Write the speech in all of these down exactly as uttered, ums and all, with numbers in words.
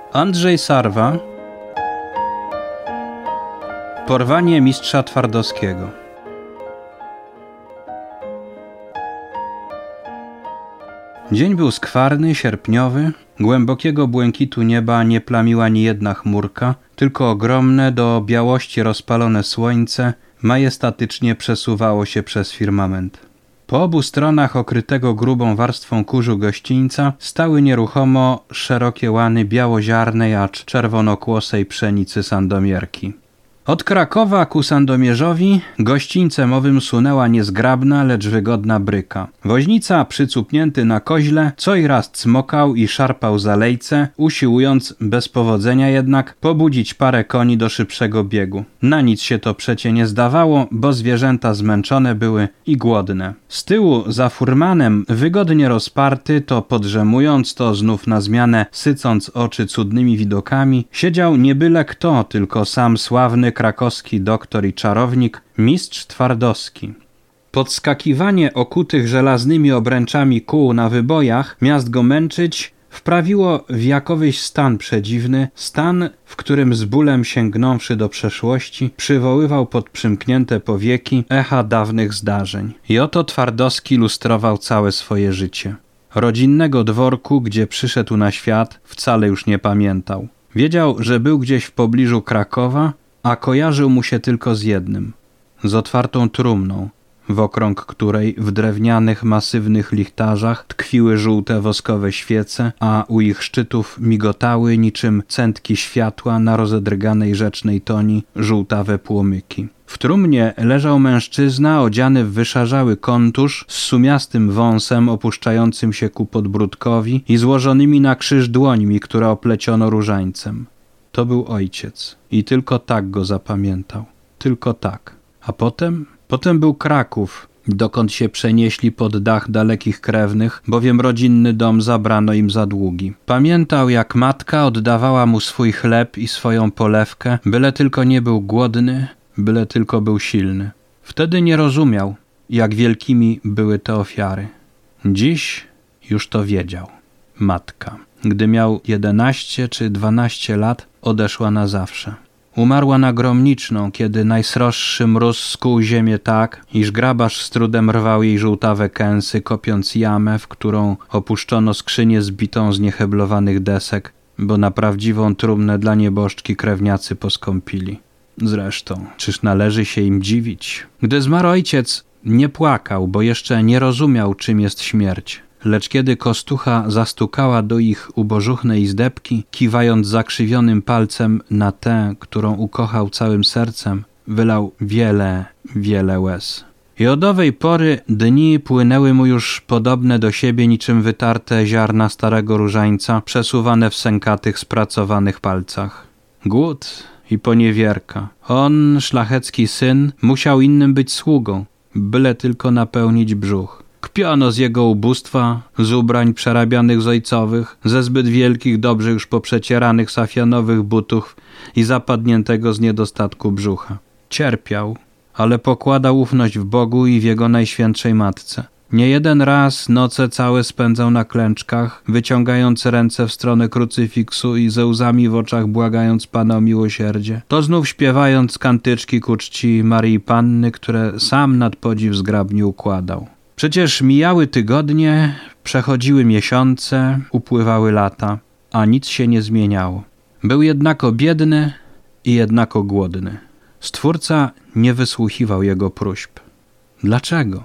Andrzej Sarwa. Porwanie mistrza Twardowskiego. Dzień był skwarny, sierpniowy. Głębokiego błękitu nieba nie plamiła ani jedna chmurka, tylko ogromne, do białości rozpalone słońce majestatycznie przesuwało się przez firmament. Po obu stronach okrytego grubą warstwą kurzu gościńca stały nieruchomo szerokie łany białoziarnej, acz czerwonokłosej pszenicy sandomierki. Od Krakowa ku Sandomierzowi gościńcem owym sunęła niezgrabna, lecz wygodna bryka. Woźnica, przycupnięty na koźle, co i raz cmokał i szarpał za lejce, usiłując, bez powodzenia jednak, pobudzić parę koni do szybszego biegu. Na nic się to przecie nie zdawało, bo zwierzęta zmęczone były i głodne. Z tyłu, za furmanem, wygodnie rozparty, to podrzemując, to znów na zmianę sycąc oczy cudnymi widokami, siedział nie byle kto, tylko sam sławny krakowski doktor i czarownik, mistrz Twardowski. Podskakiwanie okutych żelaznymi obręczami kół na wybojach, miast go męczyć, wprawiło w jakowyś stan przedziwny, stan, w którym z bólem sięgnąwszy do przeszłości, przywoływał pod przymknięte powieki echa dawnych zdarzeń. I oto Twardowski lustrował całe swoje życie. Rodzinnego dworku, gdzie przyszedł na świat, wcale już nie pamiętał. Wiedział, że był gdzieś w pobliżu Krakowa, a kojarzył mu się tylko z jednym, z otwartą trumną, w okrąg której w drewnianych, masywnych lichtarzach tkwiły żółte woskowe świece, a u ich szczytów migotały niczym cętki światła na rozedrganej rzecznej toni żółtawe płomyki. W trumnie leżał mężczyzna odziany w wyszarzały kontusz z sumiastym wąsem opuszczającym się ku podbródkowi i złożonymi na krzyż dłońmi, które opleciono różańcem. To był ojciec i tylko tak go zapamiętał. Tylko tak. A potem? Potem był Kraków, dokąd się przenieśli pod dach dalekich krewnych, bowiem rodzinny dom zabrano im za długi. Pamiętał, jak matka oddawała mu swój chleb i swoją polewkę, byle tylko nie był głodny, byle tylko był silny. Wtedy nie rozumiał, jak wielkimi były te ofiary. Dziś już to wiedział. Matka, gdy miał jedenaście czy dwanaście lat, odeszła na zawsze. Umarła na Gromniczną, kiedy najsroższy mróz skuł ziemię tak, iż grabarz z trudem rwał jej żółtawe kęsy, kopiąc jamę, w którą opuszczono skrzynię zbitą z nieheblowanych desek, bo na prawdziwą trumnę dla nieboszczki krewniacy poskąpili. Zresztą, czyż należy się im dziwić? Gdy zmarł ojciec, nie płakał, bo jeszcze nie rozumiał, czym jest śmierć. Lecz kiedy kostucha zastukała do ich ubożuchnej izdebki, kiwając zakrzywionym palcem na tę, którą ukochał całym sercem, wylał wiele, wiele łez. I od owej pory dni płynęły mu już podobne do siebie niczym wytarte ziarna starego różańca, przesuwane w sękatych, spracowanych palcach. Głód i poniewierka. On, szlachecki syn, musiał innym być sługą, byle tylko napełnić brzuch. Kpiono z jego ubóstwa, z ubrań przerabianych z ojcowych, ze zbyt wielkich, dobrze już poprzecieranych safianowych butów i zapadniętego z niedostatku brzucha. Cierpiał, ale pokładał ufność w Bogu i w Jego Najświętszej Matce. Nie jeden raz noce całe spędzał na klęczkach, wyciągając ręce w stronę krucyfiksu i ze łzami w oczach błagając Pana o miłosierdzie. To znów śpiewając kantyczki ku czci Maryi Panny, które sam nad podziw zgrabnie układał. Przecież mijały tygodnie, przechodziły miesiące, upływały lata, a nic się nie zmieniało. Był jednako biedny i jednako głodny. Stwórca nie wysłuchiwał jego próśb. Dlaczego?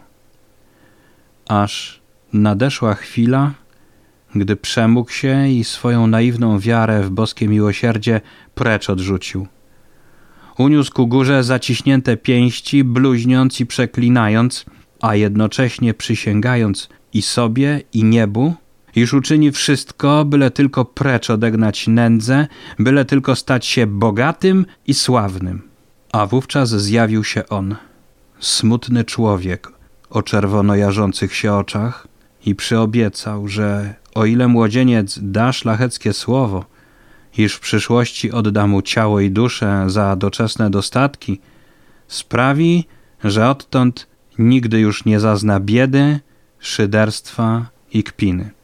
Aż nadeszła chwila, gdy przemógł się i swoją naiwną wiarę w boskie miłosierdzie precz odrzucił. Uniósł ku górze zaciśnięte pięści, bluźniąc i przeklinając, a jednocześnie przysięgając i sobie, i niebu, iż uczyni wszystko, byle tylko precz odegnać nędzę, byle tylko stać się bogatym i sławnym. A wówczas zjawił się on, smutny człowiek o czerwono jarzących się oczach, i przyobiecał, że o ile młodzieniec da szlacheckie słowo, iż w przyszłości odda mu ciało i duszę za doczesne dostatki, sprawi, że odtąd nigdy już nie zazna biedy, szyderstwa i kpiny.